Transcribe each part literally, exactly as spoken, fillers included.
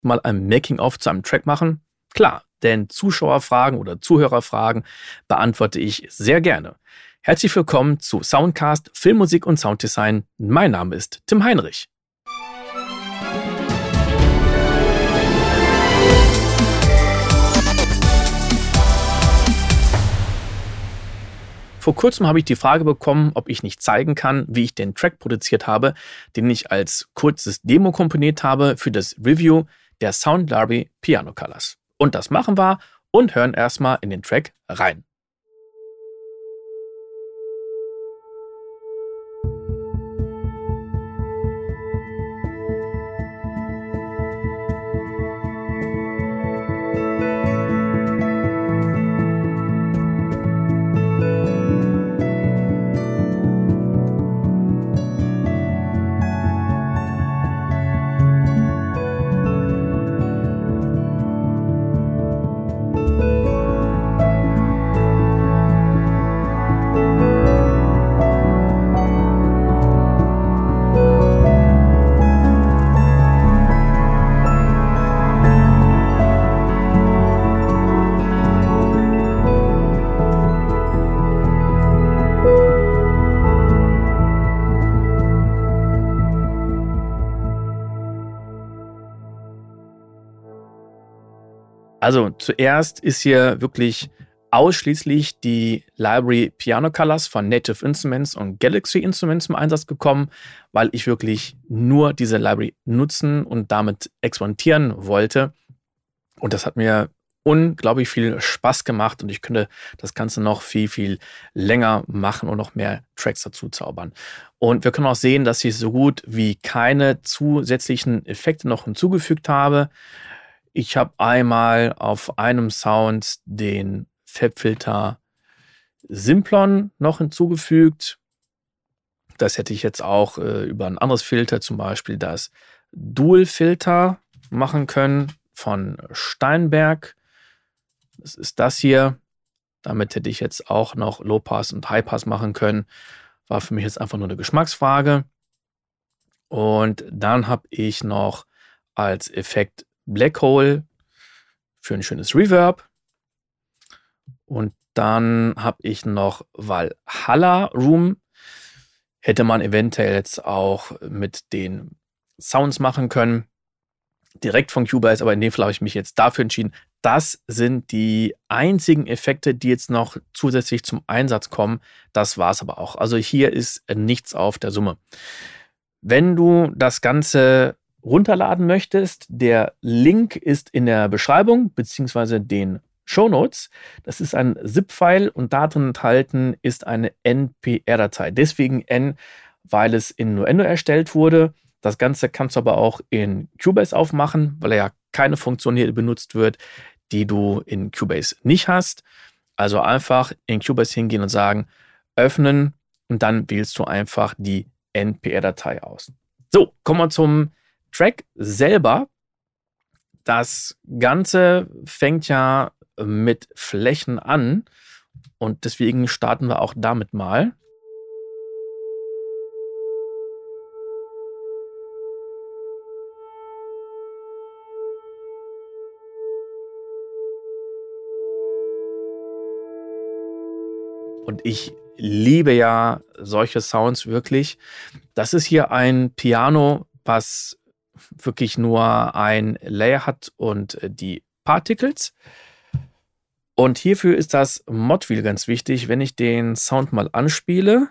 mal ein Making-of zu einem Track machen? Klar, denn Zuschauerfragen oder Zuhörerfragen beantworte ich sehr gerne. Herzlich willkommen zu Soundcast Filmmusik und Sounddesign. Mein Name ist Tim Heinrich. Vor kurzem habe ich die Frage bekommen, ob ich nicht zeigen kann, wie ich den Track produziert habe, den ich als kurzes Demo komponiert habe für das Review der Sound Library Piano Colors. Und das machen wir und hören erstmal in den Track rein. Also zuerst ist hier wirklich ausschließlich die Library Piano Colors von Native Instruments und Galaxy Instruments zum Einsatz gekommen, weil ich wirklich nur diese Library nutzen und damit experimentieren wollte. Und das hat mir unglaublich viel Spaß gemacht und ich könnte das Ganze noch viel, viel länger machen und noch mehr Tracks dazu zaubern. Und wir können auch sehen, dass ich so gut wie keine zusätzlichen Effekte noch hinzugefügt habe. Ich habe einmal auf einem Sound den Fabfilter Simplon noch hinzugefügt. Das hätte ich jetzt auch äh, über ein anderes Filter, zum Beispiel das Dual-Filter, machen können von Steinberg. Das ist das hier. Damit hätte ich jetzt auch noch Low-Pass und High-Pass machen können. War für mich jetzt einfach nur eine Geschmacksfrage. Und dann habe ich noch als Effekt Black Hole für ein schönes Reverb. Und dann habe ich noch Valhalla Room. Hätte man eventuell jetzt auch mit den Sounds machen können. Direkt von Cubase, aber in dem Fall habe ich mich jetzt dafür entschieden. Das sind die einzigen Effekte, die jetzt noch zusätzlich zum Einsatz kommen. Das war es aber auch. Also hier ist nichts auf der Summe. Wenn du das Ganze runterladen möchtest, der Link ist in der Beschreibung bzw. den Shownotes. Das ist ein ZIP-File und darin enthalten ist eine N P R-Datei. Deswegen N, weil es in Nuendo erstellt wurde. Das Ganze kannst du aber auch in Cubase aufmachen, weil ja keine Funktion hier benutzt wird, die du in Cubase nicht hast. Also einfach in Cubase hingehen und sagen, öffnen und dann wählst du einfach die N P R-Datei aus. So, kommen wir zum Track selber. Das Ganze fängt ja mit Flächen an und deswegen starten wir auch damit mal. Und ich liebe ja solche Sounds wirklich. Das ist hier ein Piano, was wirklich nur ein Layer hat und die Particles. Und hierfür ist das Mod-Wheel ganz wichtig. Wenn ich den Sound mal anspiele,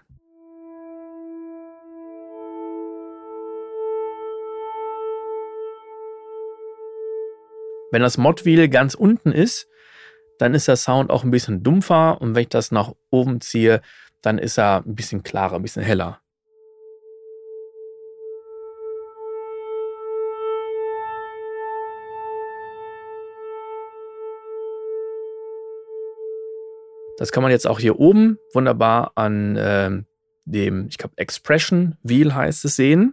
wenn das Mod-Wheel ganz unten ist, dann ist der Sound auch ein bisschen dumpfer. Und wenn ich das nach oben ziehe, dann ist er ein bisschen klarer, ein bisschen heller. Das kann man jetzt auch hier oben wunderbar an äh, dem, ich glaube, Expression Wheel heißt es, sehen.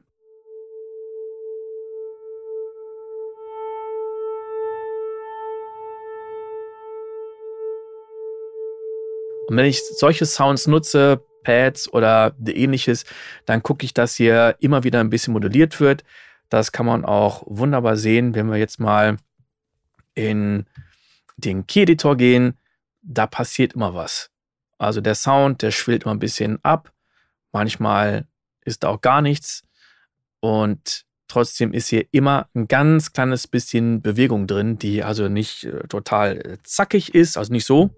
Und wenn ich solche Sounds nutze, Pads oder ähnliches, dann gucke ich, dass hier immer wieder ein bisschen moduliert wird. Das kann man auch wunderbar sehen, wenn wir jetzt mal in den Key-Editor gehen. Da passiert immer was. Also der Sound, der schwillt immer ein bisschen ab. Manchmal ist da auch gar nichts. Und trotzdem ist hier immer ein ganz kleines bisschen Bewegung drin, die also nicht äh, total äh, zackig ist, also nicht so,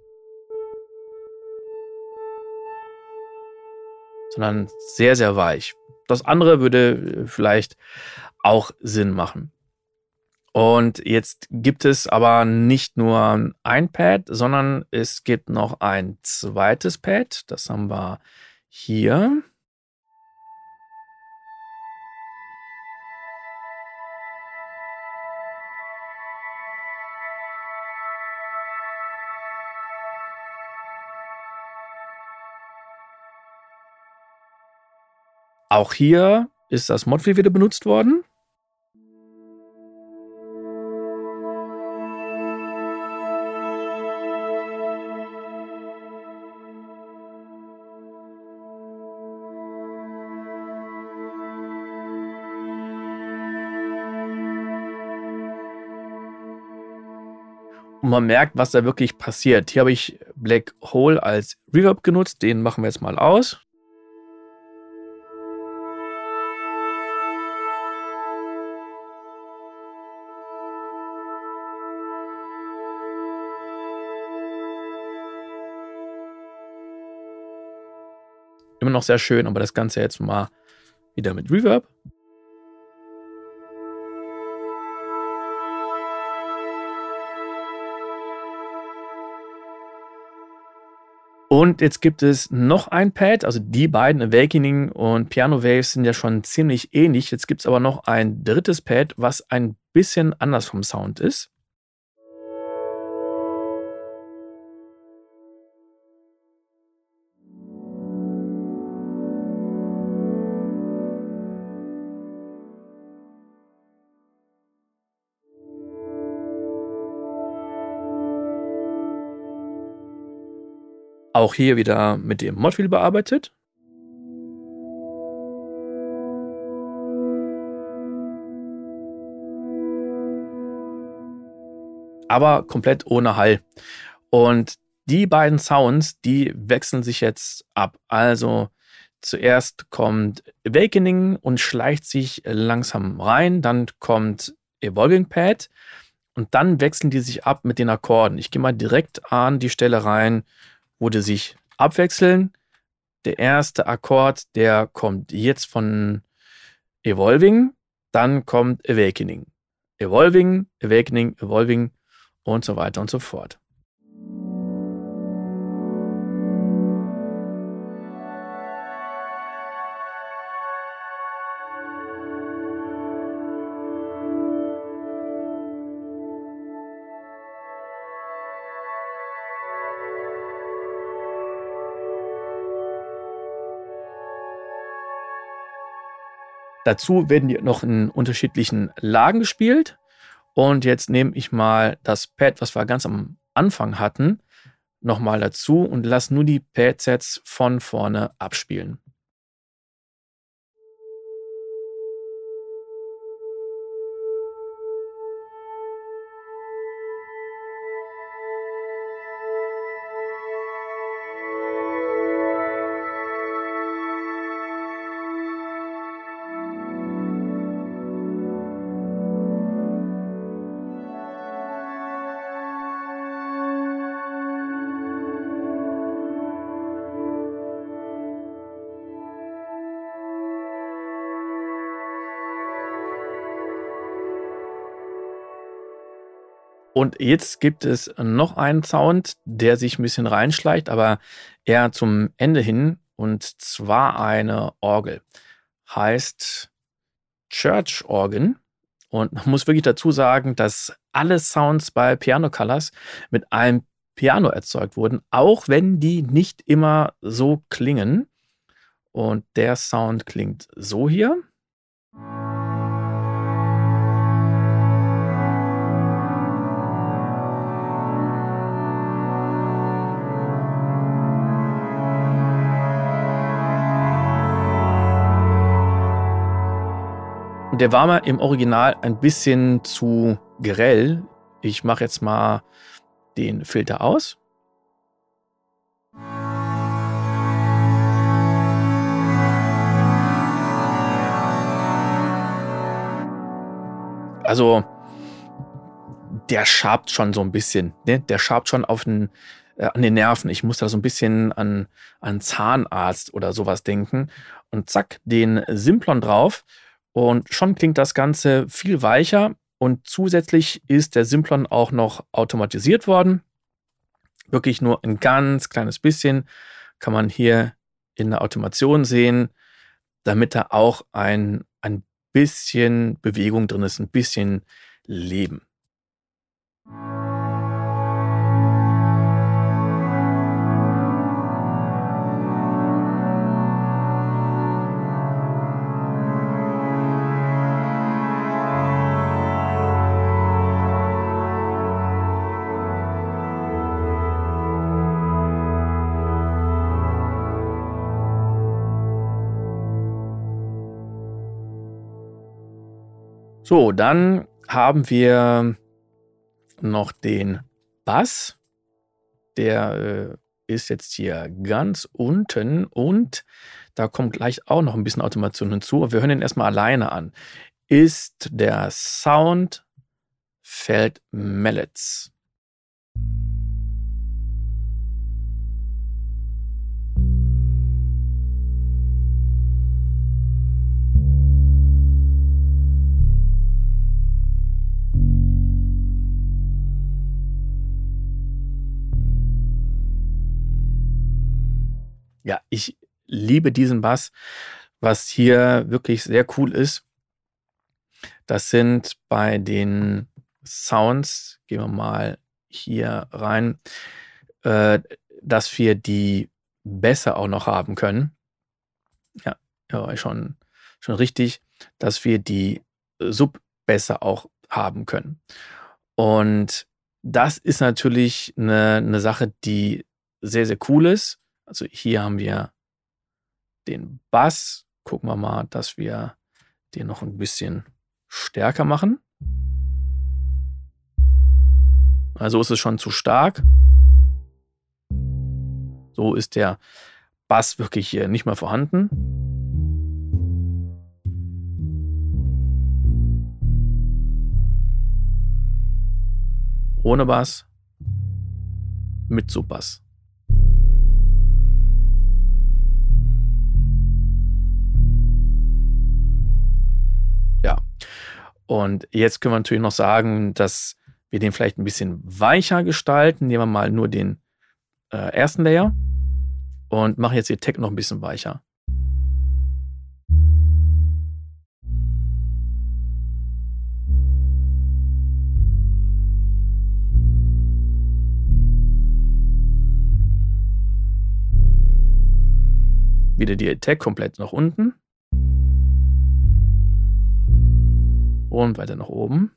sondern sehr, sehr weich. Das andere würde äh, vielleicht auch Sinn machen. Und jetzt gibt es aber nicht nur ein Pad, sondern es gibt noch ein zweites Pad. Das haben wir hier. Auch hier ist das Modfield wieder benutzt worden. Und man merkt, was da wirklich passiert. Hier habe ich Black Hole als Reverb genutzt. Den machen wir jetzt mal aus. Immer noch sehr schön, aber das Ganze jetzt mal wieder mit Reverb. Und jetzt gibt es noch ein Pad, also die beiden Awakening und Piano Waves sind ja schon ziemlich ähnlich. Jetzt gibt es aber noch ein drittes Pad, was ein bisschen anders vom Sound ist. Auch hier wieder mit dem Modfield bearbeitet. Aber komplett ohne Hall. Und die beiden Sounds, die wechseln sich jetzt ab. Also zuerst kommt Awakening und schleicht sich langsam rein. Dann kommt Evolving Pad. Und dann wechseln die sich ab mit den Akkorden. Ich gehe mal direkt an die Stelle rein, wo die sich abwechseln. Der erste Akkord, der kommt jetzt von Evolving, dann kommt Awakening. Evolving, Awakening, Evolving und so weiter und so fort. Dazu werden die noch in unterschiedlichen Lagen gespielt. Und jetzt nehme ich mal das Pad, was wir ganz am Anfang hatten, nochmal dazu und lasse nur die Padsets von vorne abspielen. Und jetzt gibt es noch einen Sound, der sich ein bisschen reinschleicht, aber eher zum Ende hin. Und zwar eine Orgel. Heißt Church Organ. Und man muss wirklich dazu sagen, dass alle Sounds bei Piano Colors mit einem Piano erzeugt wurden, auch wenn die nicht immer so klingen. Und der Sound klingt so hier. der war mal im Original ein bisschen zu grell. Ich mache jetzt mal den Filter aus. Also, der schabt schon so ein bisschen. Ne? Der schabt schon auf den, äh, an den Nerven. Ich muss da so ein bisschen an, an Zahnarzt oder sowas denken. Und zack, den Simplon drauf. Und schon klingt das Ganze viel weicher. Und zusätzlich ist der Simplon auch noch automatisiert worden. Wirklich nur ein ganz kleines bisschen kann man hier in der Automation sehen, damit da auch ein, ein bisschen Bewegung drin ist, ein bisschen Leben. So, dann haben wir noch den Bass. Der äh, ist jetzt hier ganz unten und da kommt gleich auch noch ein bisschen Automation hinzu. Und wir hören ihn erstmal alleine an. Ist der Sound Felt Mallets. Ja, ich liebe diesen Bass. Was hier wirklich sehr cool ist, das sind bei den Sounds, gehen wir mal hier rein, äh, dass wir die Bässe auch noch haben können. Ja, ja schon, schon richtig, dass wir die Subbässe auch haben können. Und das ist natürlich eine, eine Sache, die sehr, sehr cool ist. Also hier haben wir den Bass. Gucken wir mal, dass wir den noch ein bisschen stärker machen. Also ist es schon zu stark. So ist der Bass wirklich hier nicht mehr vorhanden. Ohne Bass, mit Subbass. Ja, und jetzt können wir natürlich noch sagen, dass wir den vielleicht ein bisschen weicher gestalten. Nehmen wir mal nur den äh, ersten Layer und machen jetzt den Tag noch ein bisschen weicher. Wieder die Attack komplett nach unten. Und weiter nach oben.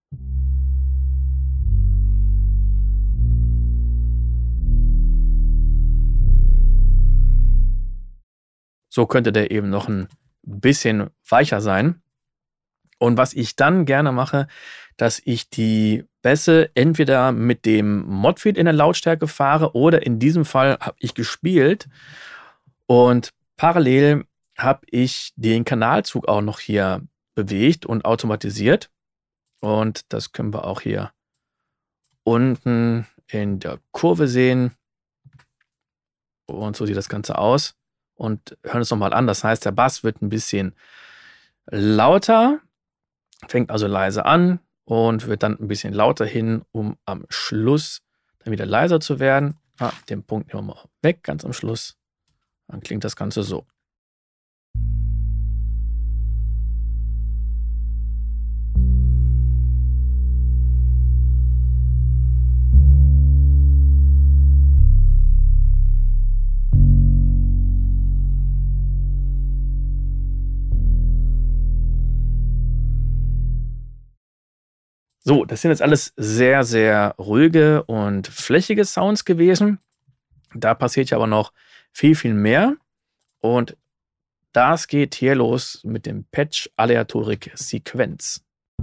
So könnte der eben noch ein bisschen weicher sein. Und was ich dann gerne mache, dass ich die Bässe entweder mit dem Modfield in der Lautstärke fahre oder in diesem Fall habe ich gespielt und parallel habe ich den Kanalzug auch noch hier bewegt und automatisiert. Und das können wir auch hier unten in der Kurve sehen. Und so sieht das Ganze aus. Und hören es nochmal an. Das heißt, der Bass wird ein bisschen lauter, fängt also leise an und wird dann ein bisschen lauter hin, um am Schluss dann wieder leiser zu werden. Ah, den Punkt nehmen wir mal weg, ganz am Schluss. Dann klingt das Ganze so. So, das sind jetzt alles sehr, sehr ruhige und flächige Sounds gewesen. Da passiert ja aber noch viel, viel mehr. Und das geht hier los mit dem Patch Aleatorik Sequenz.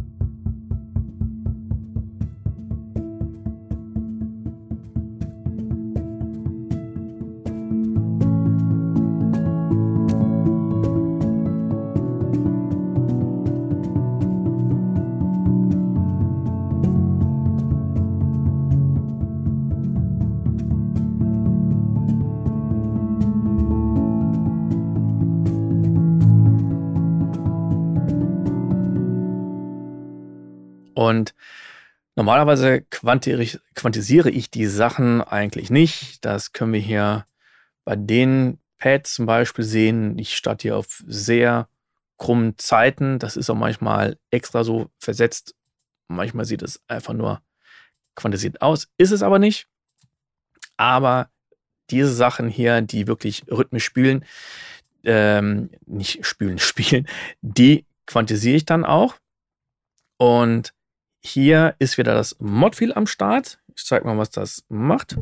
Und normalerweise quantisiere ich die Sachen eigentlich nicht. Das können wir hier bei den Pads zum Beispiel sehen. Ich starte hier auf sehr krummen Zeiten. Das ist auch manchmal extra so versetzt. Manchmal sieht es einfach nur quantisiert aus. Ist es aber nicht. Aber diese Sachen hier, die wirklich rhythmisch spielen, ähm, nicht spülen, spielen, die quantisiere ich dann auch. Und hier ist wieder das Modfill am Start. Ich zeige mal, was das macht.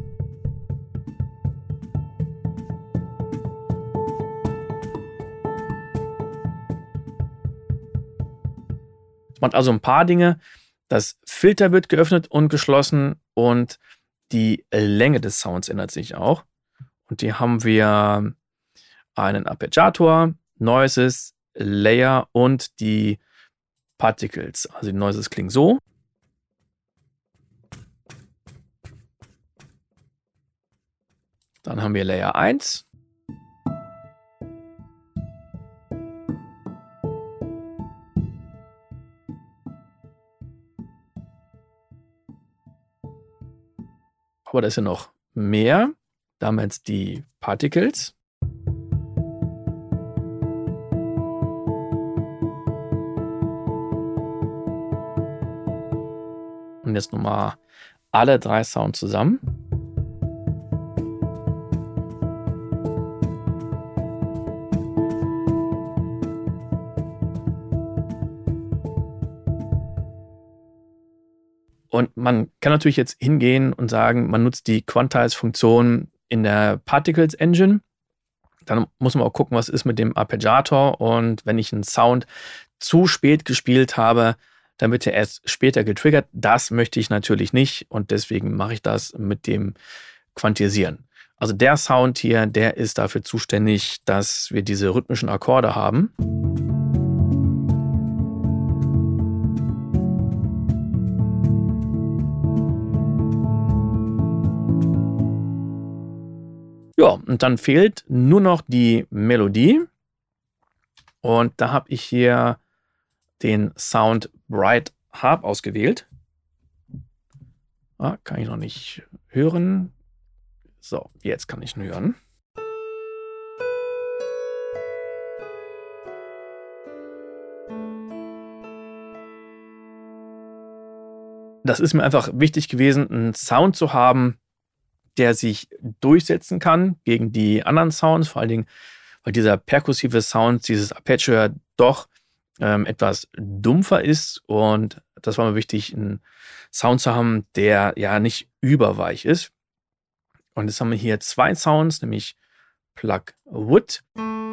Es macht also ein paar Dinge. Das Filter wird geöffnet und geschlossen und die Länge des Sounds ändert sich auch. Und hier haben wir einen Arpeggiator, Noises, Layer und die Particles. Also die Noises klingen so. Dann haben wir Layer eins. Aber da ist ja noch mehr. Da haben wir jetzt die Particles. Und jetzt nochmal alle drei Sounds zusammen. Und man kann natürlich jetzt hingehen und sagen, man nutzt die Quantize-Funktion in der Particles Engine. Dann muss man auch gucken, was ist mit dem Arpeggiator. Und wenn ich einen Sound zu spät gespielt habe, dann wird er erst später getriggert. Das möchte ich natürlich nicht und deswegen mache ich das mit dem Quantisieren. Also der Sound hier, der ist dafür zuständig, dass wir diese rhythmischen Akkorde haben. Ja, und dann fehlt nur noch die Melodie. Und da habe ich hier den Sound Bright Harp ausgewählt. Ah, kann ich noch nicht hören. So, jetzt kann ich ihn hören. Das ist mir einfach wichtig gewesen, einen Sound zu haben, der sich durchsetzen kann gegen die anderen Sounds, vor allen Dingen, weil dieser perkussive Sound, dieses Arpeggio doch ähm, etwas dumpfer ist und das war mir wichtig, einen Sound zu haben, der ja nicht überweich ist. Und jetzt haben wir hier zwei Sounds, nämlich Plug Wood.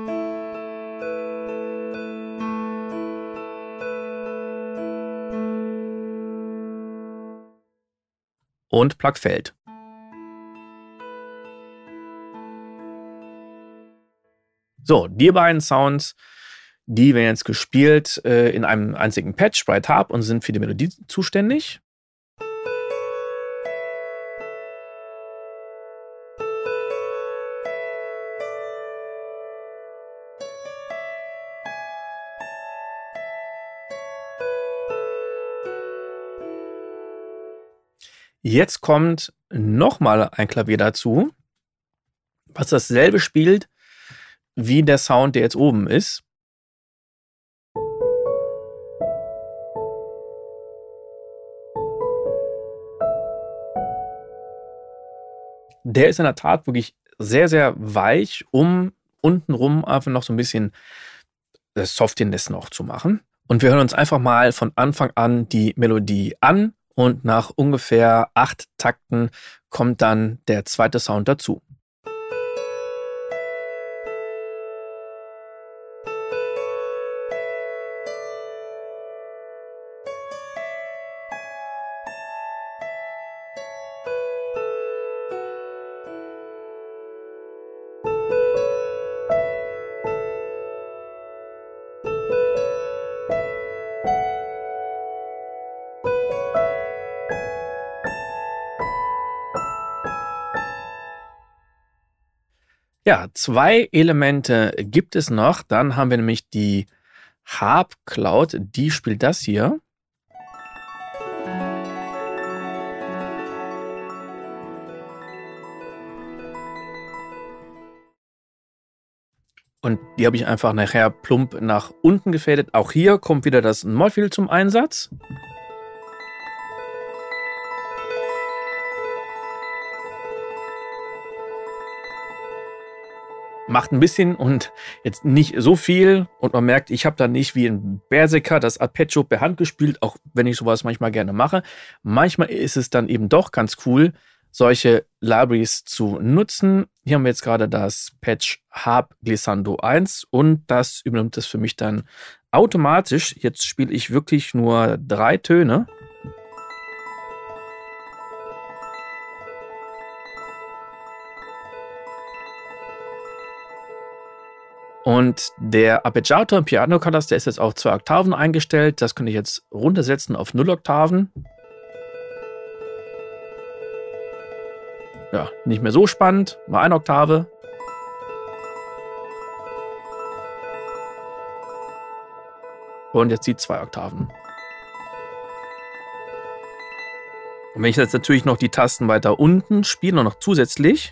Und Plug Feld. So, die beiden Sounds, die werden jetzt gespielt äh, in einem einzigen Patch, Bright Harp, und sind für die Melodie zuständig. Jetzt kommt nochmal ein Klavier dazu, was dasselbe spielt wie der Sound, der jetzt oben ist. Der ist in der Tat wirklich sehr, sehr weich, um untenrum einfach noch so ein bisschen Softiness noch zu machen. Und wir hören uns einfach mal von Anfang an die Melodie an und nach ungefähr acht Takten kommt dann der zweite Sound dazu. Ja, zwei Elemente gibt es noch. Dann haben wir nämlich die Harp Cloud, die spielt das hier. Und die habe ich einfach nachher plump nach unten gefadet. Auch hier kommt wieder das Modfill zum Einsatz. Macht ein bisschen und jetzt nicht so viel. Und man merkt, ich habe da nicht wie ein Berserker das Arpeggio per Hand gespielt, auch wenn ich sowas manchmal gerne mache. Manchmal ist es dann eben doch ganz cool, solche Libraries zu nutzen. Hier haben wir jetzt gerade das Patch Harp Glissando eins und das übernimmt es für mich dann automatisch. Jetzt spiele ich wirklich nur drei Töne. Und der Arpeggiator im Piano Colors, der ist jetzt auf zwei Oktaven eingestellt. Das könnte ich jetzt runtersetzen auf null Oktaven. Ja, nicht mehr so spannend. Mal eine Oktave. Und jetzt die zwei Oktaven. Und wenn ich jetzt natürlich noch die Tasten weiter unten spiele, noch zusätzlich.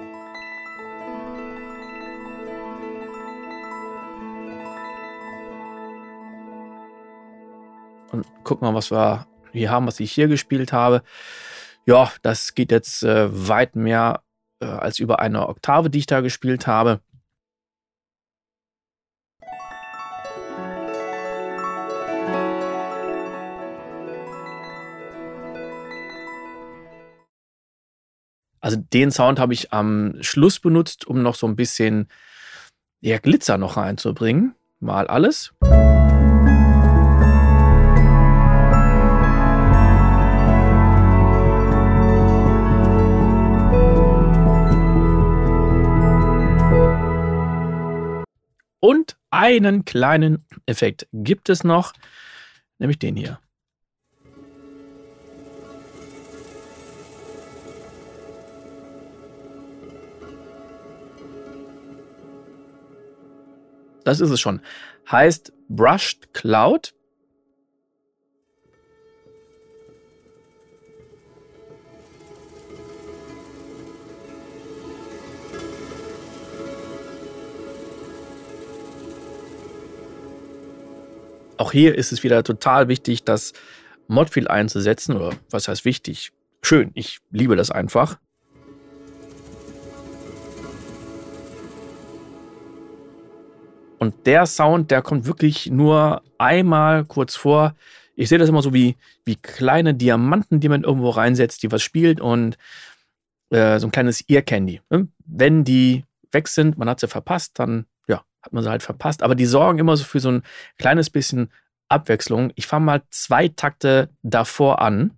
Und gucken wir mal, was wir hier haben, was ich hier gespielt habe. Ja, das geht jetzt äh, weit mehr äh, als über eine Oktave, die ich da gespielt habe. Also den Sound habe ich am Schluss benutzt, um noch so ein bisschen ja, Glitzer noch reinzubringen. Mal alles. Und einen kleinen Effekt gibt es noch, nämlich den hier. Das ist es schon. Heißt Brushed Cloud. Auch hier ist es wieder total wichtig, das Modfill einzusetzen. Oder was heißt wichtig? Schön, ich liebe das einfach. Und der Sound, der kommt wirklich nur einmal kurz vor. Ich sehe das immer so wie, wie kleine Diamanten, die man irgendwo reinsetzt, die was spielt und äh, so ein kleines Ear Candy. Wenn die weg sind, man hat sie verpasst, dann ja, hat man sie halt verpasst. Aber die sorgen immer so für so ein kleines bisschen Abwechslung. Ich fange mal zwei Takte davor an.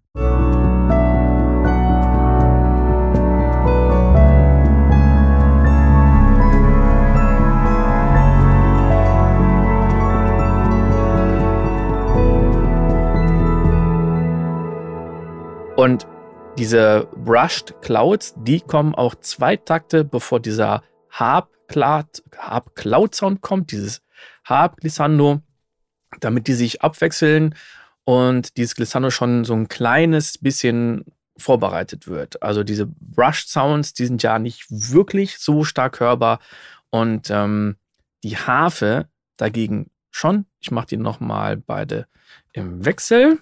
Und diese Brushed Clouds, die kommen auch zwei Takte, bevor dieser Harp Cloud, Harp Cloud Sound kommt, dieses Harp Glissando, damit die sich abwechseln und dieses Glissando schon so ein kleines bisschen vorbereitet wird. Also diese Brushed Sounds, die sind ja nicht wirklich so stark hörbar und ähm, die Harfe dagegen schon. Ich mache die nochmal beide im Wechsel.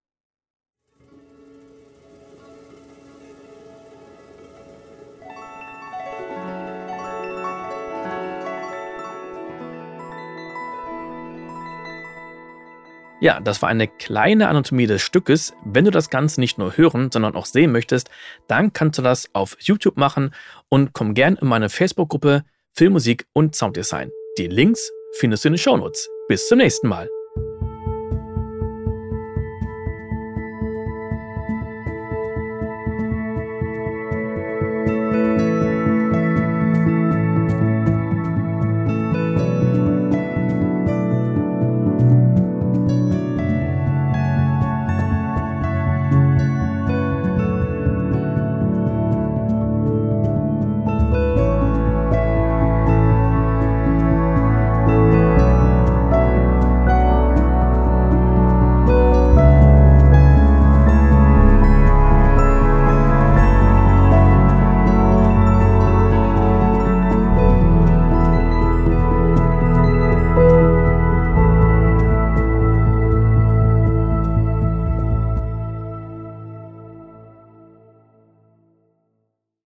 Ja, das war eine kleine Anatomie des Stückes. Wenn du das Ganze nicht nur hören, sondern auch sehen möchtest, dann kannst du das auf YouTube machen und komm gern in meine Facebook-Gruppe Filmmusik und Sounddesign. Die Links findest du in den Shownotes. Bis zum nächsten Mal.